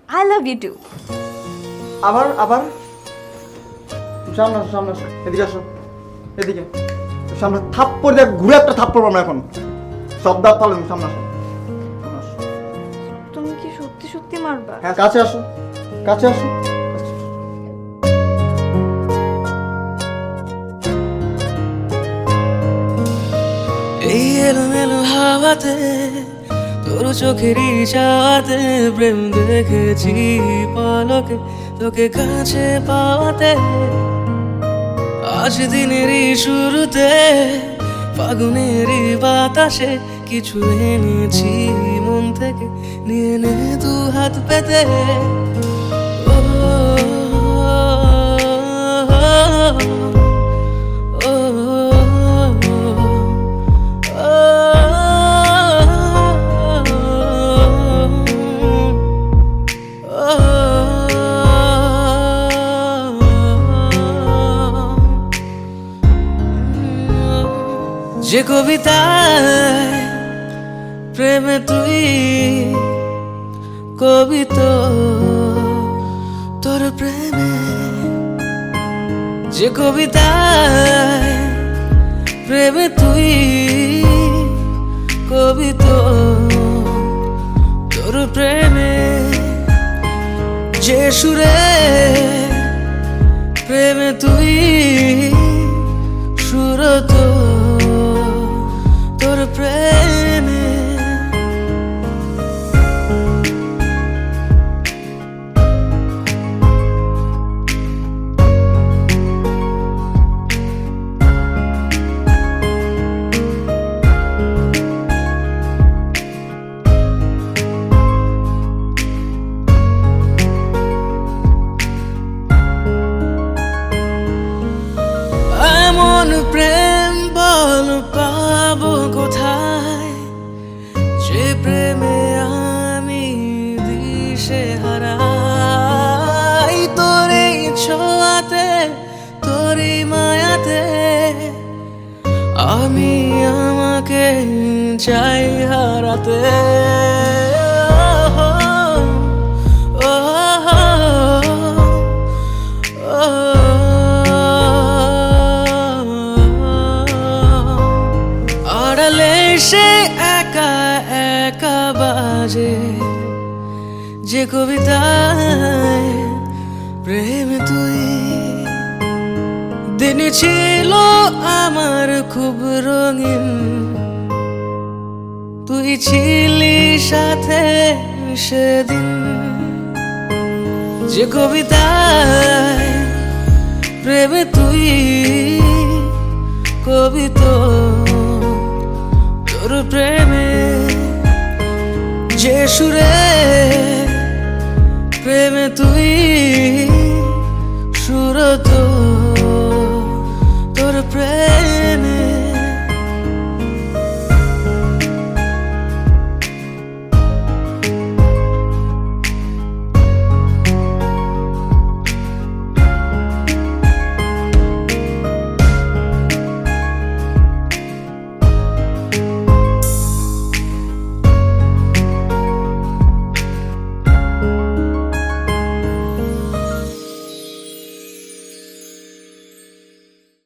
I love you two. আবার আবার সামনে আসো, সামনে আসো, এদিকে আসো, এদিকে সামনে। থাপ্পড় দেখ, ঘুরে একটা থাপ্পড় আমরা এখন সব দাঁত পালো। সামনে আসো, সামনে আসো। তুমি কি সত্যি সত্যি মারবা? হ্যাঁ, কাছে আসো, কাছে আসো। এই এলোমেলো হাওয়াতে তোর চোখেরই চাওয়াতে প্রেম দেখেছি পলকে তোকে কাছে পাওয়াতে। আজ দিনেরই শুরুতে ফাগুনেরই বাতাসে কিছু এনেছি মন থেকে, নিয়ে নে দু হাত পেতে। ও, ও, ও, যে কবিতায় প্রেমে তুই কবিতা তোর প্রেমে, যে কবিতায় প্রেমে তুই কবিতা তোর প্রেমে, যে সুরে প্রেমে তুই সুরত তোর প্রেমে। এমন প্রেম বল পাবো কোথায়, যে প্রেমে আমি দিশে হারাই। তোরই ছোঁয়াতে তোরই মায়াতে আমি আমাকে চাই হারাতে। আড়ালে সে একা একা বাজে যে কবিতায় প্রেম তুই। দিন ছিল আমার খুব রঙিন, তুই ছিলি সাথে সেদিন। যে কবিতায় প্রেমে তুই কবিতা তোর প্রেমে, যে সুরে প্রেমে তুই